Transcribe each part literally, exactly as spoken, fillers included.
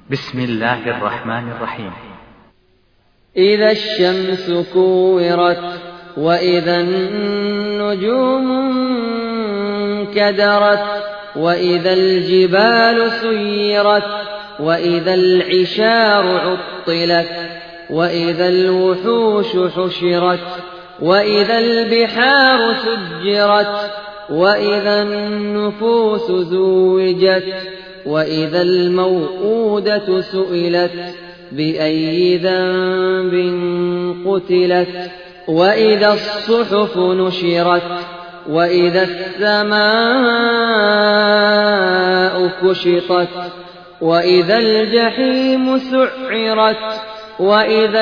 بسم الله الرحمن الرحيم. إذا الشمس كورت وإذا النجوم انكدرت وإذا الجبال سيرت وإذا العشار عطلت وإذا الوحوش حشرت وإذا البحار سجرت وإذا النفوس زوجت وإذا الموءودة سئلت بأي ذنب قتلت وإذا الصحف نشرت وإذا السماء كشطت وإذا الجحيم سعرت وإذا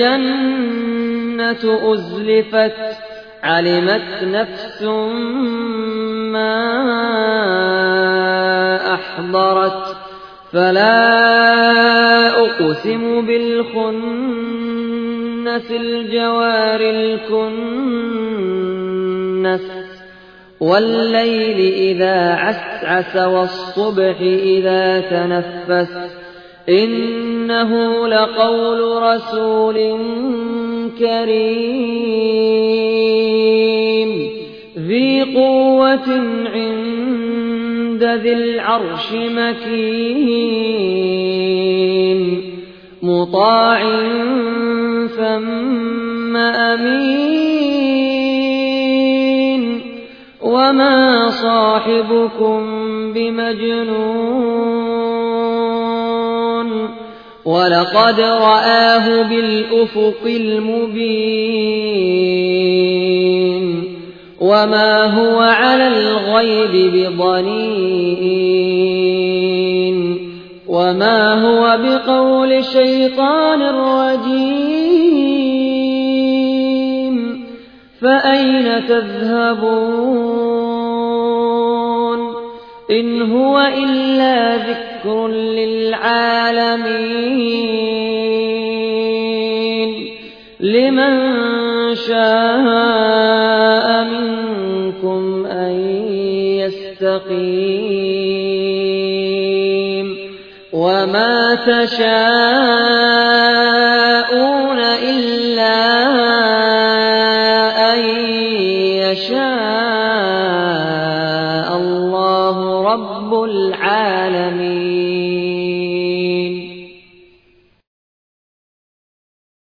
الجنة أزلفت علمت نفس ما أحضرت فلا أقسم بالخنس الجوار الكنس والليل إذا عسعس والصبح إذا تنفس إنه لقول رسول كريم ذي قوة عند ذي العرش مكين مطاع ثم أمين وما صاحبكم بمجنون ولقد رآه بالأفق المبين وما هو على الغيب بضنين وما هو بقول شيطان رجيم فأين تذهبون إن هو إلا ذكر للعالمين لمن شاء منكم أن يستقيم وما تشاءون